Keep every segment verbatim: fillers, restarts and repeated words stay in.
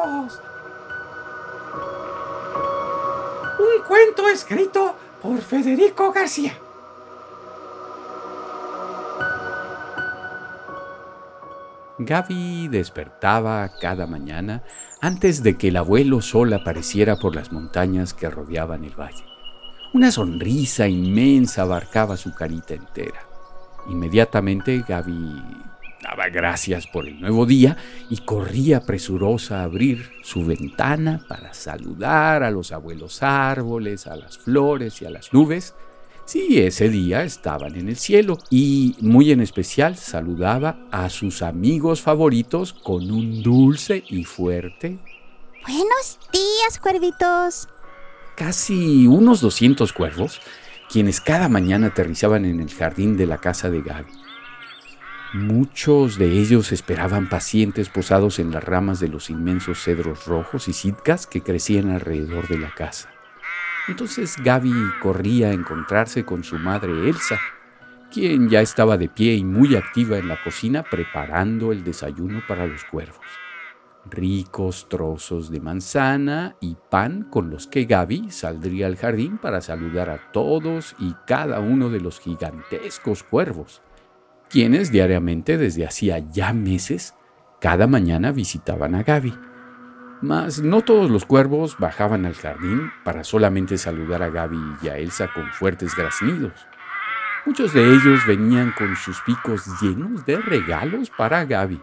cuervos. Un cuento escrito por Federico García. Gaby despertaba cada mañana antes de que el abuelo sol apareciera por las montañas que rodeaban el valle. Una sonrisa inmensa abarcaba su carita entera. Inmediatamente Gaby daba gracias por el nuevo día y corría presurosa a abrir su ventana para saludar a los abuelos árboles, a las flores y a las nubes. Sí, ese día estaban en el cielo y muy en especial saludaba a sus amigos favoritos con un dulce y fuerte ¡Buenos días, cuervitos! Casi unos doscientos cuervos, quienes cada mañana aterrizaban en el jardín de la casa de Gaby. Muchos de ellos esperaban pacientes posados en las ramas de los inmensos cedros rojos y sitcas que crecían alrededor de la casa. Entonces Gaby corría a encontrarse con su madre Elsa, quien ya estaba de pie y muy activa en la cocina preparando el desayuno para los cuervos. Ricos trozos de manzana y pan con los que Gaby saldría al jardín para saludar a todos y cada uno de los gigantescos cuervos, quienes diariamente desde hacía ya meses cada mañana visitaban a Gaby. Mas no todos los cuervos bajaban al jardín para solamente saludar a Gaby y a Elsa con fuertes graznidos. Muchos de ellos venían con sus picos llenos de regalos para Gaby.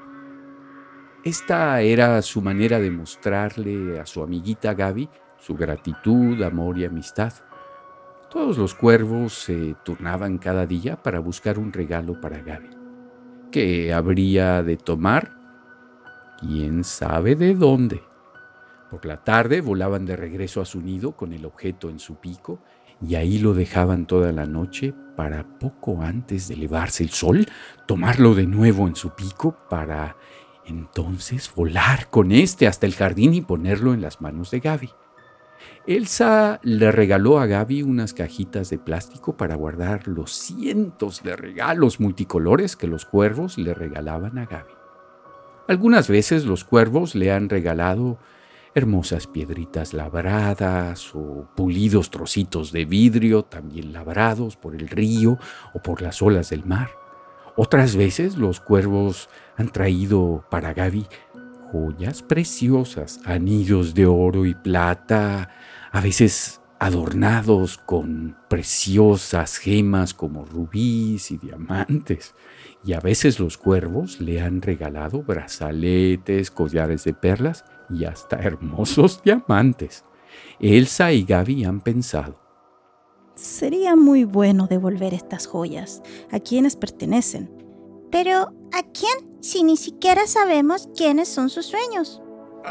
Esta era su manera de mostrarle a su amiguita Gaby su gratitud, amor y amistad. Todos los cuervos se turnaban cada día para buscar un regalo para Gaby. ¿Qué habría de tomar? ¿Quién sabe de dónde? Por la tarde volaban de regreso a su nido con el objeto en su pico y ahí lo dejaban toda la noche para poco antes de elevarse el sol, tomarlo de nuevo en su pico para entonces volar con este hasta el jardín y ponerlo en las manos de Gaby. Elsa le regaló a Gaby unas cajitas de plástico para guardar los cientos de regalos multicolores que los cuervos le regalaban a Gaby. Algunas veces los cuervos le han regalado hermosas piedritas labradas o pulidos trocitos de vidrio también labrados por el río o por las olas del mar. Otras veces los cuervos han traído para Gaby joyas preciosas, anillos de oro y plata, a veces adornados con preciosas gemas como rubíes y diamantes. Y a veces los cuervos le han regalado brazaletes, collares de perlas y hasta hermosos diamantes. Elsa y Gaby han pensado: sería muy bueno devolver estas joyas a quienes pertenecen. Pero, ¿a quién si ni siquiera sabemos quiénes son sus dueños?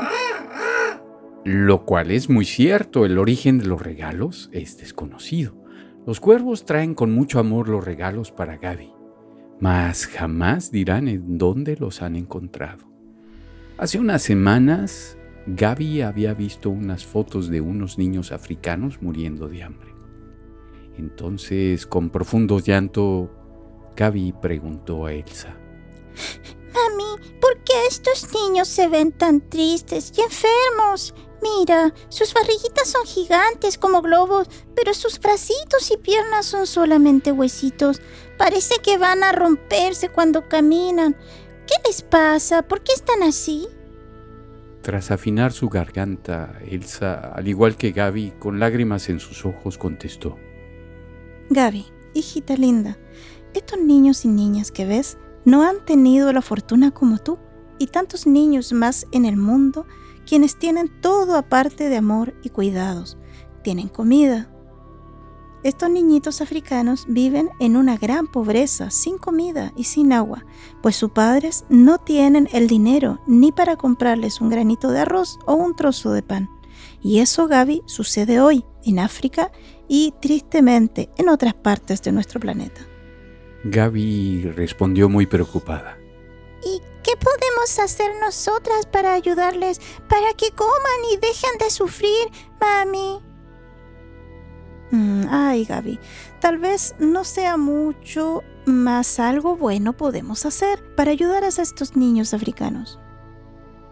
Lo cual es muy cierto, el origen de los regalos es desconocido. Los cuervos traen con mucho amor los regalos para Gaby, mas jamás dirán en dónde los han encontrado. Hace unas semanas, Gaby había visto unas fotos de unos niños africanos muriendo de hambre. Entonces, con profundo llanto, Gaby preguntó a Elsa: Mami, ¿por qué estos niños se ven tan tristes y enfermos? Mira, sus barriguitas son gigantes como globos, pero sus bracitos y piernas son solamente huesitos. Parece que van a romperse cuando caminan. ¿Qué les pasa? ¿Por qué están así? Tras afinar su garganta, Elsa, al igual que Gaby, con lágrimas en sus ojos, contestó: Gaby, hijita linda, estos niños y niñas que ves no han tenido la fortuna como tú y tantos niños más en el mundo, quienes tienen todo aparte de amor y cuidados. Tienen comida. Estos niñitos africanos viven en una gran pobreza, sin comida y sin agua, pues sus padres no tienen el dinero ni para comprarles un granito de arroz o un trozo de pan. Y eso, Gaby, sucede hoy en África y tristemente en otras partes de nuestro planeta. Gaby respondió muy preocupada: ¿Y qué podemos hacer nosotras para ayudarles, para que coman y dejen de sufrir, mami? Mm, ay, Gaby, tal vez no sea mucho, mas algo bueno podemos hacer para ayudar a estos niños africanos.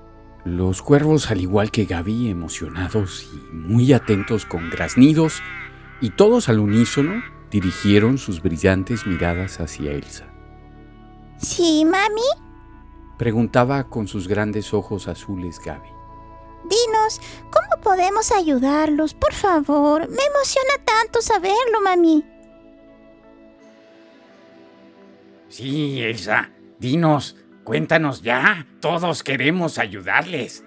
Los cuervos, al igual que Gaby, emocionados y muy atentos con graznidos, y todos al unísono, dirigieron sus brillantes miradas hacia Elsa. ¿Sí, mami? Preguntaba con sus grandes ojos azules Gaby. Dinos, ¿cómo podemos ayudarlos? Por favor, me emociona tanto saberlo, mami. Sí, Elsa, dinos, cuéntanos ya, todos queremos ayudarles.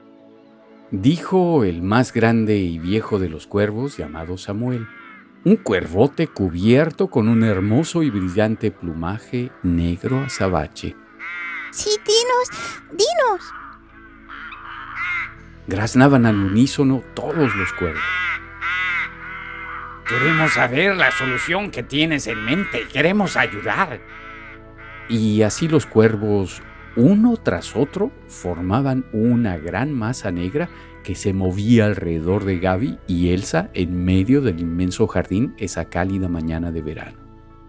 Dijo el más grande y viejo de los cuervos, llamado Samuel, un cuervote cubierto con un hermoso y brillante plumaje negro azabache. Sí, dinos, dinos. Graznaban al unísono todos los cuervos. Queremos saber la solución que tienes en mente, queremos ayudar. Y así los cuervos, uno tras otro, formaban una gran masa negra que se movía alrededor de Gaby y Elsa en medio del inmenso jardín esa cálida mañana de verano.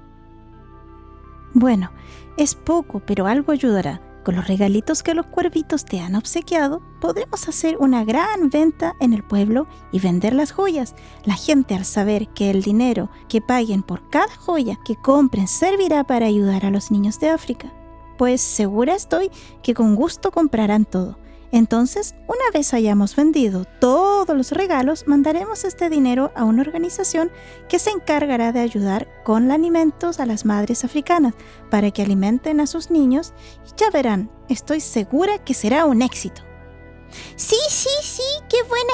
Bueno, es poco, pero algo ayudará. Con los regalitos que los cuervitos te han obsequiado, podemos hacer una gran venta en el pueblo y vender las joyas. La gente, al saber que el dinero que paguen por cada joya que compren servirá para ayudar a los niños de África, pues segura estoy que con gusto comprarán todo. Entonces, una vez hayamos vendido todos los regalos, mandaremos este dinero a una organización que se encargará de ayudar con alimentos a las madres africanas para que alimenten a sus niños y ya verán, estoy segura que será un éxito. Sí, sí, sí, qué buena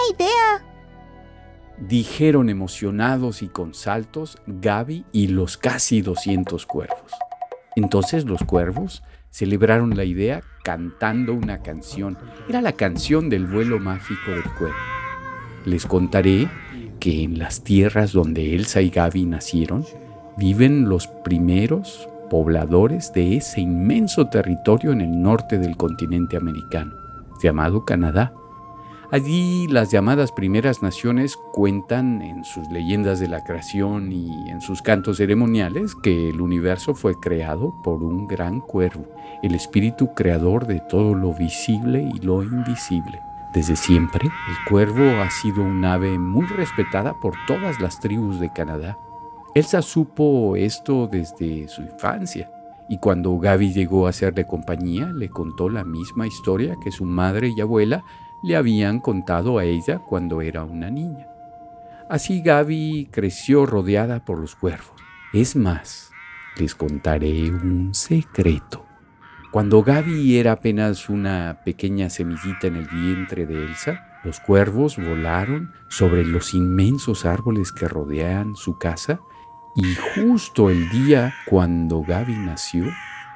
idea. Dijeron emocionados y con saltos Gaby y los casi doscientos cuervos. Entonces los cuervos celebraron la idea cantando una canción. Era la canción del vuelo mágico del cuervo. Les contaré que en las tierras donde Elsa y Gaby nacieron, viven los primeros pobladores de ese inmenso territorio en el norte del continente americano, llamado Canadá. Allí las llamadas primeras naciones cuentan en sus leyendas de la creación y en sus cantos ceremoniales que el universo fue creado por un gran cuervo, el espíritu creador de todo lo visible y lo invisible. Desde siempre, el cuervo ha sido un ave muy respetada por todas las tribus de Canadá. Elsa supo esto desde su infancia, y cuando Gaby llegó a hacerle compañía, le contó la misma historia que su madre y abuela le habían contado a ella cuando era una niña. Así Gaby creció rodeada por los cuervos. Es más, les contaré un secreto. Cuando Gaby era apenas una pequeña semillita en el vientre de Elsa, los cuervos volaron sobre los inmensos árboles que rodean su casa y justo el día cuando Gaby nació,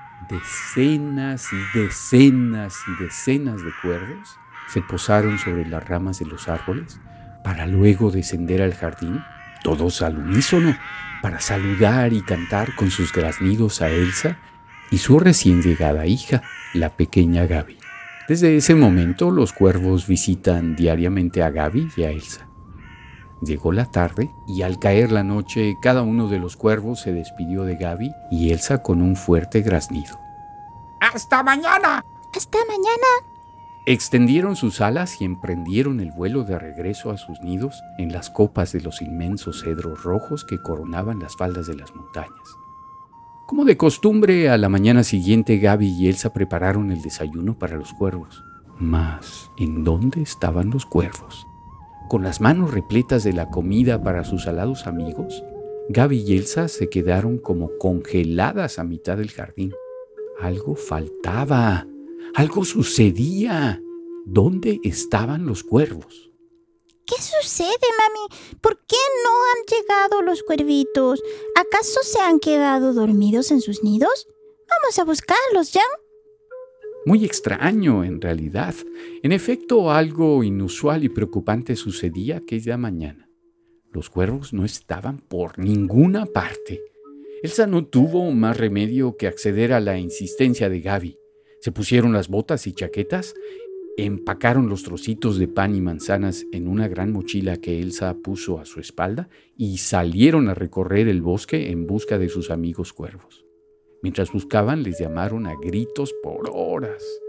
decenas y decenas y decenas de cuervos se posaron sobre las ramas de los árboles para luego descender al jardín, todos al unísono, para saludar y cantar con sus graznidos a Elsa y su recién llegada hija, la pequeña Gaby. Desde ese momento los cuervos visitan diariamente a Gaby y a Elsa. Llegó la tarde y al caer la noche cada uno de los cuervos se despidió de Gaby y Elsa con un fuerte graznido. ¡Hasta mañana! Hasta mañana. Extendieron sus alas y emprendieron el vuelo de regreso a sus nidos en las copas de los inmensos cedros rojos que coronaban las faldas de las montañas. Como de costumbre, a la mañana siguiente Gaby y Elsa prepararon el desayuno para los cuervos. Mas, ¿en dónde estaban los cuervos? Con las manos repletas de la comida para sus alados amigos, Gaby y Elsa se quedaron como congeladas a mitad del jardín. Algo faltaba. Algo sucedía. ¿Dónde estaban los cuervos? ¿Qué sucede, mami? ¿Por qué no han llegado los cuervitos? ¿Acaso se han quedado dormidos en sus nidos? Vamos a buscarlos ya. Muy extraño, en realidad. En efecto, algo inusual y preocupante sucedía aquella mañana. Los cuervos no estaban por ninguna parte. Elsa no tuvo más remedio que acceder a la insistencia de Gaby. Se pusieron las botas y chaquetas, empacaron los trocitos de pan y manzanas en una gran mochila que Elsa puso a su espalda y salieron a recorrer el bosque en busca de sus amigos cuervos. Mientras buscaban, les llamaron a gritos por horas.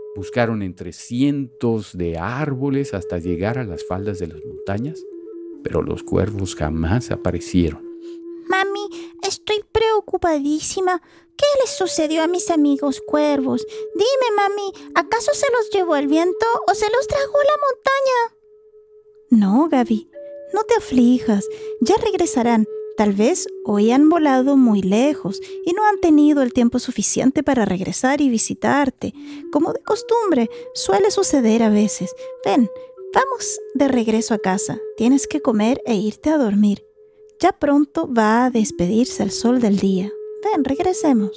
Buscaron entre cientos de árboles hasta llegar a las faldas de las montañas, pero los cuervos jamás aparecieron. Mami, estoy preocupadísima. ¿Qué les sucedió a mis amigos cuervos? Dime, mami, ¿acaso se los llevó el viento o se los tragó la montaña? No, Gaby, no te aflijas, ya regresarán. Tal vez hoy han volado muy lejos y no han tenido el tiempo suficiente para regresar y visitarte. Como de costumbre, suele suceder a veces. Ven, vamos de regreso a casa. Tienes que comer e irte a dormir. Ya pronto va a despedirse el sol del día. Ven, regresemos.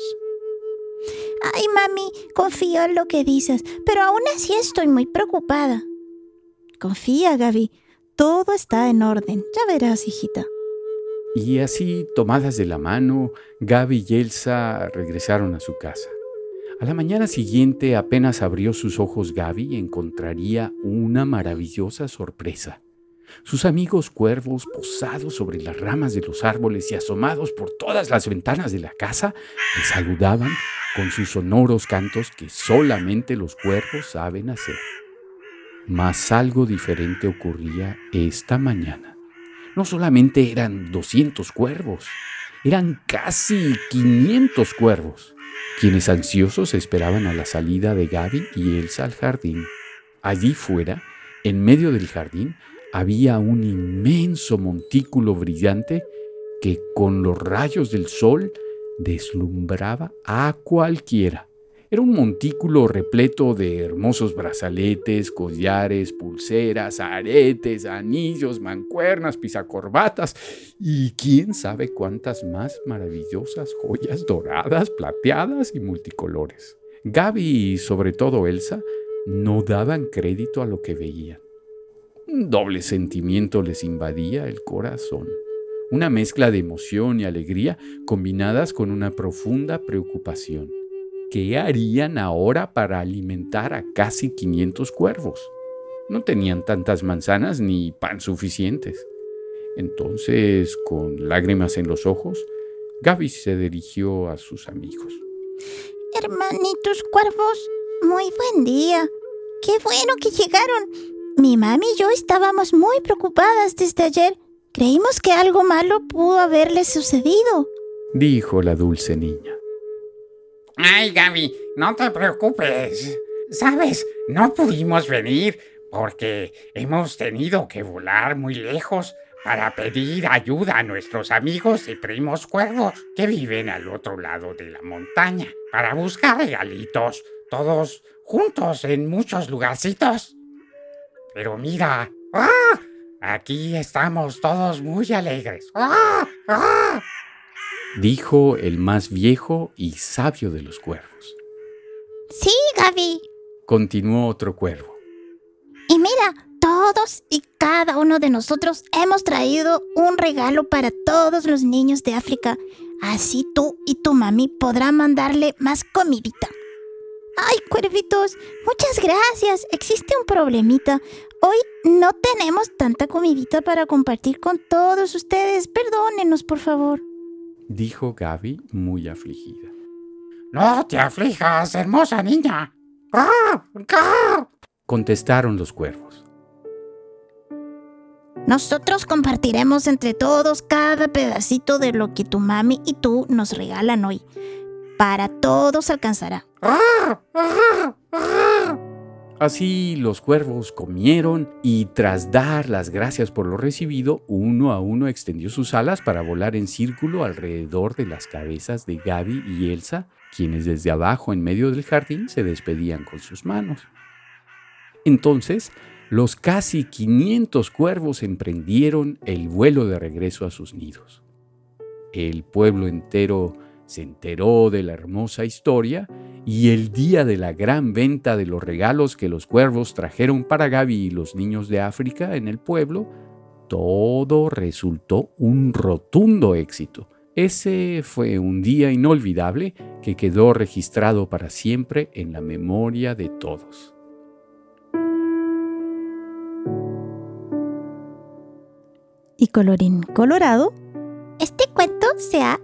Ay, mami, confío en lo que dices, pero aún así estoy muy preocupada. Confía, Gaby. Todo está en orden. Ya verás, hijita. Y así, tomadas de la mano, Gaby y Elsa regresaron a su casa. A la mañana siguiente, apenas abrió sus ojos Gaby, encontraría una maravillosa sorpresa. Sus amigos cuervos, posados sobre las ramas de los árboles y asomados por todas las ventanas de la casa, le saludaban con sus sonoros cantos que solamente los cuervos saben hacer. Mas algo diferente ocurría esta mañana. No solamente eran doscientos cuervos, eran casi quinientos cuervos, quienes ansiosos esperaban a la salida de Gaby y Elsa al jardín. Allí fuera, en medio del jardín, había un inmenso montículo brillante que con los rayos del sol deslumbraba a cualquiera. Era un montículo repleto de hermosos brazaletes, collares, pulseras, aretes, anillos, mancuernas, pisacorbatas y quién sabe cuántas más maravillosas joyas doradas, plateadas y multicolores. Gaby y sobre todo Elsa no daban crédito a lo que veían. Un doble sentimiento les invadía el corazón, una mezcla de emoción y alegría combinadas con una profunda preocupación. ¿Qué harían ahora para alimentar a casi quinientos cuervos? No tenían tantas manzanas ni pan suficientes. Entonces, con lágrimas en los ojos, Gaby se dirigió a sus amigos. Hermanitos cuervos, muy buen día. ¡Qué bueno que llegaron! Mi mami y yo estábamos muy preocupadas desde ayer. Creímos que algo malo pudo haberles sucedido, dijo la dulce niña. Ay, Gaby, no te preocupes. Sabes, no pudimos venir porque hemos tenido que volar muy lejos para pedir ayuda a nuestros amigos y primos cuervos que viven al otro lado de la montaña para buscar regalitos, todos juntos en muchos lugarcitos. Pero mira, ¡ah! Aquí estamos todos muy alegres. ¡Ah! ¡Ah! Dijo el más viejo y sabio de los cuervos. Sí, Gaby, continuó otro cuervo. Y mira, todos y cada uno de nosotros hemos traído un regalo para todos los niños de África. Así tú y tu mami podrán mandarle más comidita. Ay, cuervitos, muchas gracias. Existe un problemita. Hoy no tenemos tanta comidita para compartir con todos ustedes. Perdónenos, por favor, dijo Gaby muy afligida. No te aflijas, hermosa niña. ¡Ah! ¡Ah! Contestaron los cuervos. Nosotros compartiremos entre todos cada pedacito de lo que tu mami y tú nos regalan hoy. Para todos alcanzará. ¡Ah! ¡Ah! ¡Ah! Así los cuervos comieron y tras dar las gracias por lo recibido, uno a uno extendió sus alas para volar en círculo alrededor de las cabezas de Gaby y Elsa, quienes desde abajo en medio del jardín se despedían con sus manos. Entonces, los casi quinientos cuervos emprendieron el vuelo de regreso a sus nidos. El pueblo entero se enteró de la hermosa historia y el día de la gran venta de los regalos que los cuervos trajeron para Gaby y los niños de África en el pueblo, todo resultó un rotundo éxito. Ese fue un día inolvidable que quedó registrado para siempre en la memoria de todos. Y colorín colorado, este cuento se ha